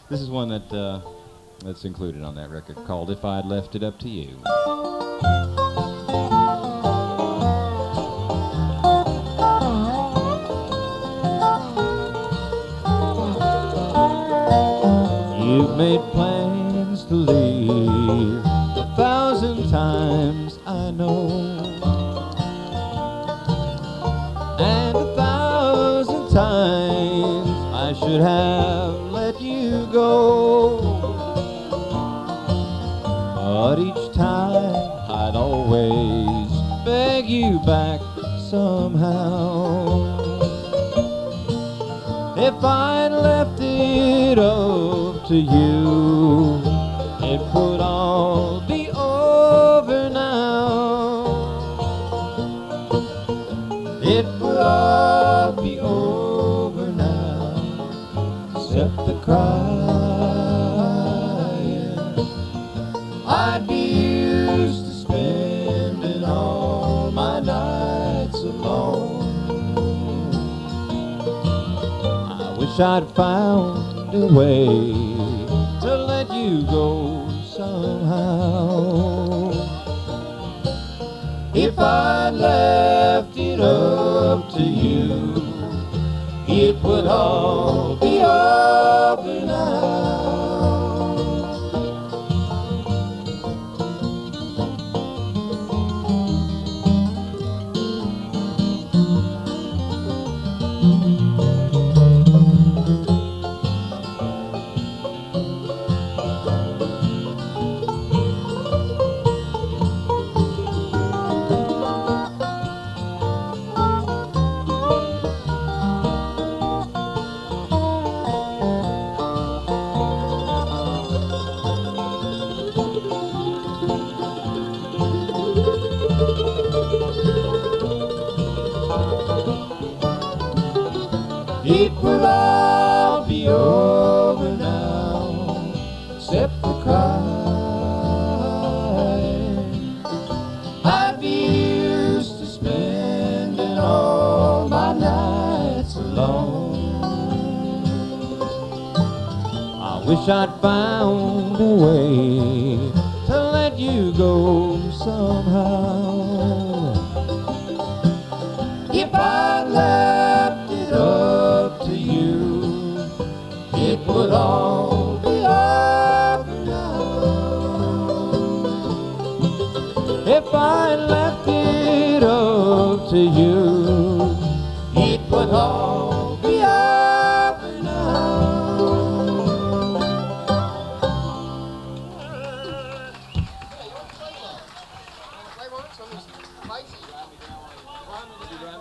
This is one that's included on that record called "If I'd Left It Up to You." You've made plans to leave 1,000 times, I know, and 1,000 times I should have let you go. But each time I'd always beg you back somehow. If I'd left it up to you, it would all be over now. It would all be over now, except the crying. I'd be used to spending all my nights alone. I'd found a way to let you go somehow. If I left it up to you, it would all be over now. It will all be over now, except the crying. I'd be used to spending all my nights alone. I wish I'd found a way to let you go somehow. If I left it up to you, it would all be over now. If I left it up to you, it would all be over now.